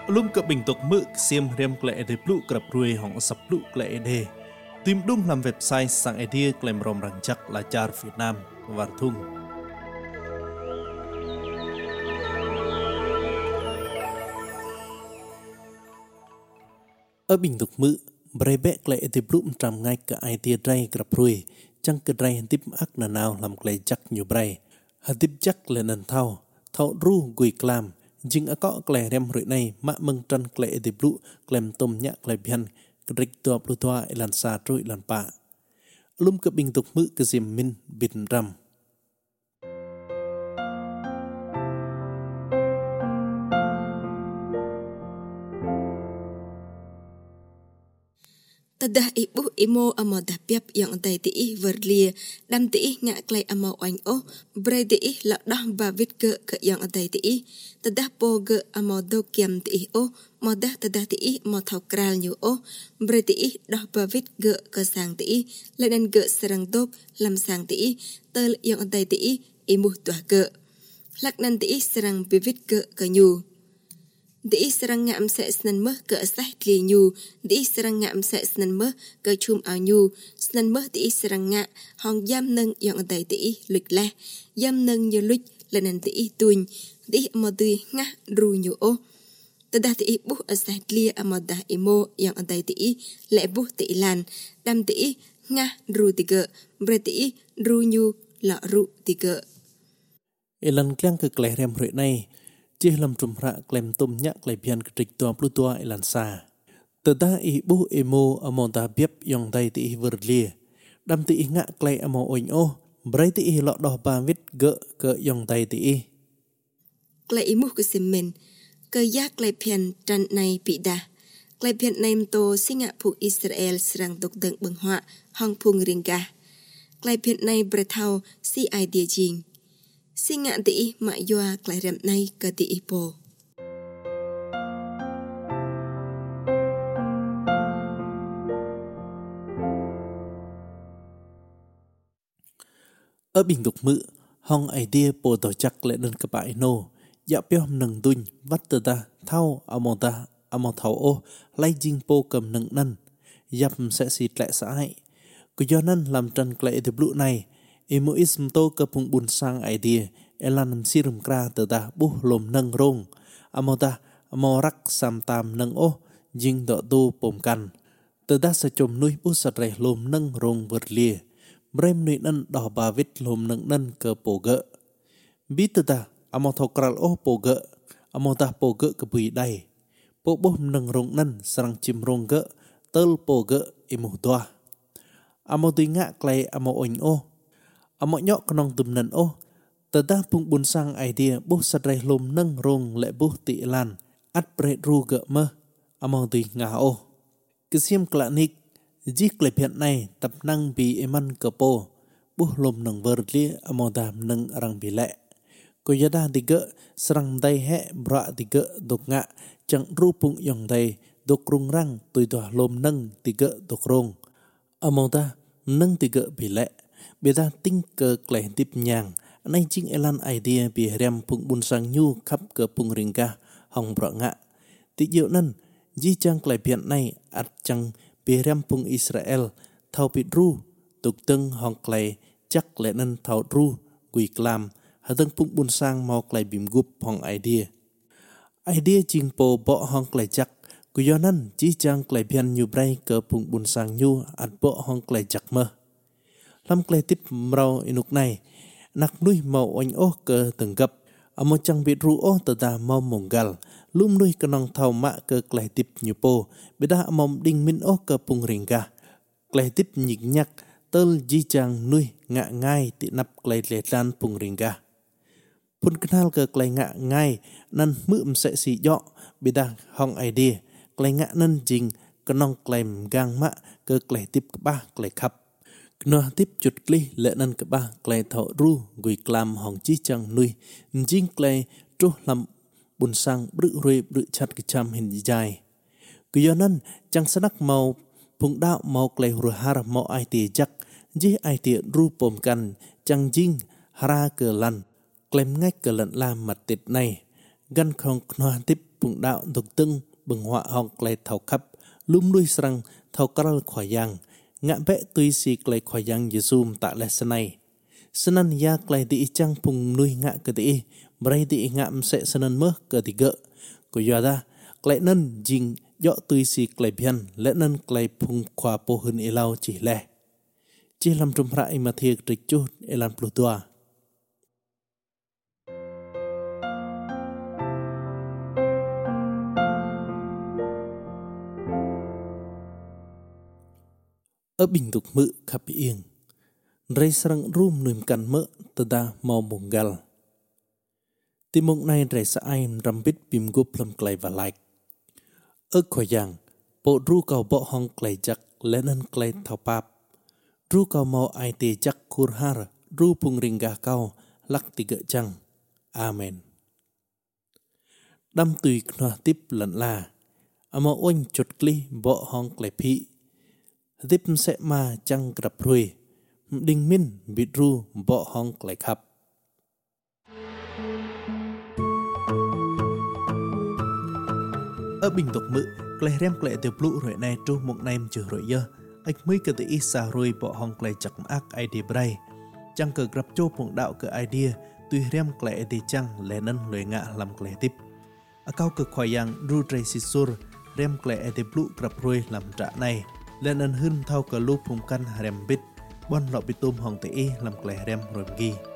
Lum cập bình tục mực xiêm rem klệ để blu cập ruồi hỏng sập blu klệ đề. Tìm đúng làm website sang idea klem rom răng chắc là char Việt Nam và thung. Ở bình tục mực bray bẹ klệ để blu trăm ngay cả idea dray cập ruồi chẳng cái dray tiếp ác nào làm klệ chắc nhiều bray. Hà tiếp chắc là nền thao ru gùi clam. Jing ako kleh rem rui này mak meng tran kleh di blu klem tom nya kleh bian krik tua plutua ilan sa trui ilan pa lum ke bing tuk mu ke sim min bin ram Tadah ibu imo amo dapiap yang antai tiih verlia dam tiih ngak klai amo oing bray tiih lak dah bavit ke yang antai tiih tadah po ge amo do kiam tiih modah tadah tiih mo thau kral nyu bray tiih dah bavit ge ke sang tiih ledan ge serang dok lam sang tiih tel yang antai tiih imu tuah ge lak nan tiih serang bavit ge ke nyu Di serang ngam se snan meh ke asah kli nyu, di serang ngam se snan meh ke chum au nyu, snan meh di serang ngak hong yam nâng yang antai di luk leh, yam nâng như luk lenan di tuin, di amodui ngah ru nyu Tadah di buh asah kli amodah imo yang antai di le buh di lan, dam di ngah ru tiga, berarti ru nyu la ru tiga. Ilan klang ke kleh rem rui này chia làm trùm rạ klem tôm nhạc klei bian kịch tua plutua ilan sa. Teta ibu emo amo ta biep yong tay ti verlia. Đam ti ngạ klei amo oing bray ti lọ đỏ ba vít gỡ ke yong tay ti. Klei imu ke semen ke ya klei pian tran này bị đa. Klei pian này to singa pu Israel serang tok deng beng họa hong phung ringga. Klei pian này berthau si idea jing. Singa ti ma yoa klei rem này ke ti po. Ở bình tục mự, hong idea po tổ chắc lệ đơn cặp ai nô, dạ biom nâng tunh, vắt tờ ta, thao, amo thao lai jing po cầm nâng năn, dập sẽ xịt lệ xã hại. Cứ do năn làm trần klệ từ blu này, emo ism tô cơ phung bùn sang idea, elan sirum kra tờ ta buh lồm nâng rong, amo rak sam tam nâng jing đọ tu pom căn. Tờ ta sẽ chồm nuôi bút sạch rẻ lồm nâng rong vượt lia. Brem nui nan dah bavit lom nang nan ke poge. Bita ta amo thokral poge. Amo ta poge ke bui dai. Po boh nang rong nan sarang chim rong ge tel poge imu doa. Amo tui ngak klei amo oing Amo nyok kenong tum nan Tada pung bun sang idea boh sadrai lom nang rong le boh ti lan. At pre ru ge me. Amo tui ngah Kesiam klanik Jik klep hiện này tập năng bị eman kepo buh lom nang verli amodam nang arang bile ko yada tiga serang dai he bra tiga dok nga chang rupung yong dai dok rung rang tui toh lom nang tiga dok rong amoda nang tiga bile beda ting ke kleh tip nyang nai ching elan idea bi rem pung bun sang nyu khắp ke pung ringka hong bra nga ti diệu nan ji chang klep hiện này at chang Biram pung Israel thau pit ru tục tưng hong klei chắc lệ nân thau ru quỳ clam hà tưng pung bun sang mau klei bìm gup hong idea ching po bo hong klei chắc ku yo nan chi chang klei bian nyu bray ke pung bun sang nyu at bo hong klei chắc mơ lam klei tip mrau inuk này nak nuôi mau oing ke từng gấp amo chang bit ru ta mau monggal lum nuôi kenong thau ma ke klei tip nyu po beda amom ding min ke pung ringga klei tip nhik nhak tel ji chang nuôi ngạ ngai ti nap klei le lan pung ringga pun kenal ke klei ngạ ngai nan mượm sẽ si yo beda hong idea klei ngạ nan jing kenong klem gang ma ke klei tip ba klei khap Kena tip chut kli lệ nan ke ba klei thau ru gui klam hong chi chang nuôi jing klei tru lam bun sang bự ruy bự chặt cái cham hình dài. Cứ do nan chẳng sanak mau phung đạo mau klei ru har mau ai ti chắc ji ai ti ru pom kan chẳng jing hara ke lan klem ngay ke lan la mặt tịt này gan không knoa tip phụng đạo tục tưng bừng họa hong clay thảo khắp lum nuôi srang thảo karal khoai yang ngạ vẽ tuy si clay khoai yang Yesum tạ lệ sanai senan ya clay di chang phung nuôi ngạ cơ ti bray di ngạm sẽ senan mơ cơ ti gợ của yada clay nân jing dọ tuy si clay bian lẽ nân clay phung khoa po hơn elau chỉ lệ chỉ làm trong rãi mà thiệt trịch chút elan plutoa ở bình tục mự khắp yên rây sang rum nùm căn mỡ tada mau mùng gal tim mộng này rây sa ai răm bít bìm gúp lâm clay và like ở khoai yang bộ ru cầu bộ hong clay chắc lenen clay thao pap ru cầu mau ai tê chắc kurhar ru pung ringga kau lắc tiga chăng amen đâm tùy knoa tiếp lận là ama oanh chột kli bộ hong clay phi tiếp sẽ mà chăng gặp rồi đinh min bị ru bộ hong lại khắp ở bình tục mự clay rem clay từ blue rồi này tru một nem chữ rồi giờ anh mới cái tự isa rồi bộ hong clay chặt ác idea bray chăng cờ gặp cho phụng đạo cái idea tuy rem clay thì chăng lẽ nân lời ngạ làm clay tiếp ở cao cực khoai yang ru tray sisur rem clay từ blue gặp rồi làm trả này lên ân hưng thao cờ lúp phùng căn rem bít bon lọ bị tôm hong tê làm clay rem rồi ghi